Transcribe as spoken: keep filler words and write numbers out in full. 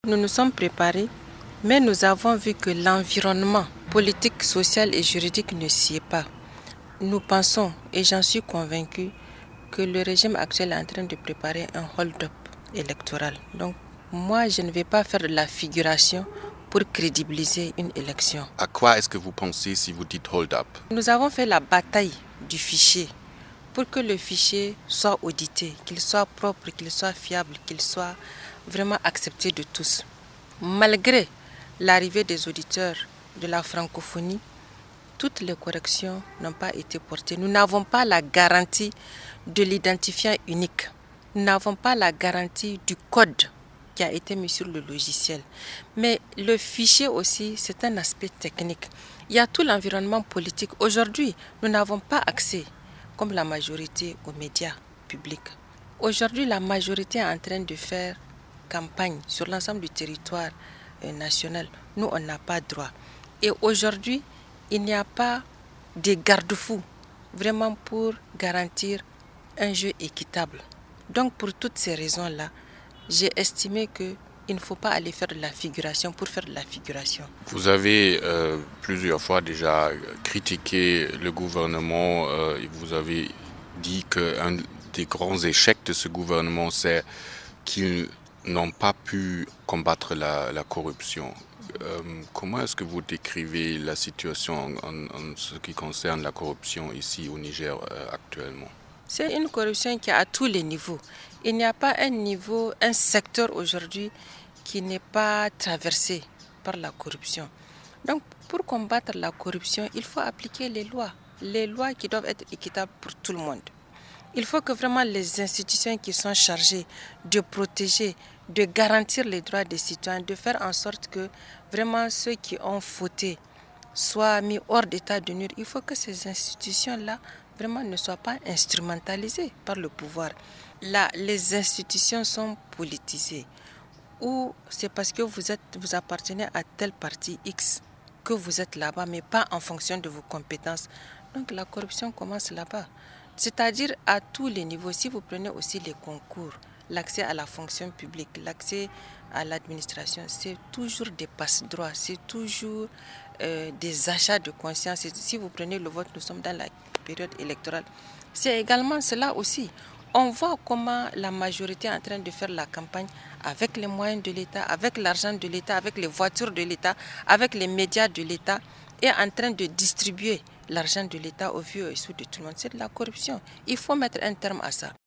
Nous nous sommes préparés, mais nous avons vu que l'environnement politique, social et juridique ne s'y est pas. Nous pensons, et j'en suis convaincue, que le régime actuel est en train de préparer un hold-up électoral. Donc, moi, je ne vais pas faire de la figuration pour crédibiliser une élection. À quoi est-ce que vous pensez si vous dites hold-up? Nous avons fait la bataille du fichier pour que le fichier soit audité, qu'il soit propre, qu'il soit fiable, qu'il soit vraiment accepté de tous. Malgré l'arrivée des auditeurs de la francophonie, toutes les corrections n'ont pas été portées. Nous n'avons pas la garantie de l'identifiant unique. Nous n'avons pas la garantie du code qui a été mis sur le logiciel. Mais le fichier aussi, c'est un aspect technique. Il y a tout l'environnement politique. Aujourd'hui, nous n'avons pas accès, comme la majorité, aux médias publics. Aujourd'hui, la majorité est en train de faire campagne sur l'ensemble du territoire euh, national. Nous, on n'a pas droit. Et aujourd'hui, il n'y a pas de garde-fous vraiment pour garantir un jeu équitable. Donc, pour toutes ces raisons-là, j'ai estimé qu'il ne faut pas aller faire de la figuration pour faire de la figuration. Vous avez euh, plusieurs fois déjà critiqué le gouvernement. Euh, vous avez dit qu'un des grands échecs de ce gouvernement, c'est qu'ils n'ont pas pu combattre la, la corruption. Euh, comment est-ce que vous décrivez la situation en, en, en ce qui concerne la corruption ici au Niger euh, actuellement? C'est une corruption qui est à tous les niveaux. Il n'y a pas un niveau, un secteur aujourd'hui qui n'est pas traversé par la corruption. Donc, pour combattre la corruption, il faut appliquer les lois. Les lois qui doivent être équitables pour tout le monde. Il faut que vraiment les institutions qui sont chargées de protéger, de garantir les droits des citoyens, de faire en sorte que vraiment ceux qui ont fauté soient mis hors d'état de nuire. Il faut que ces institutions-là vraiment ne soient pas instrumentalisées par le pouvoir. Là, les institutions sont politisées. Ou c'est parce que vous, êtes, vous appartenez à tel parti X que vous êtes là-bas, mais pas en fonction de vos compétences. Donc la corruption commence là-bas. C'est-à-dire à tous les niveaux. Si vous prenez aussi les concours, l'accès à la fonction publique, l'accès à l'administration, c'est toujours des passe-droits, c'est toujours euh, des achats de conscience. Si vous prenez le vote, nous sommes dans la période électorale. C'est également cela aussi. On voit comment la majorité est en train de faire la campagne avec les moyens de l'État, avec l'argent de l'État, avec les voitures de l'État, avec les médias de l'État, et en train de distribuer l'argent de l'État au vu et au sous de tout le monde. C'est de la corruption. Il faut mettre un terme à ça.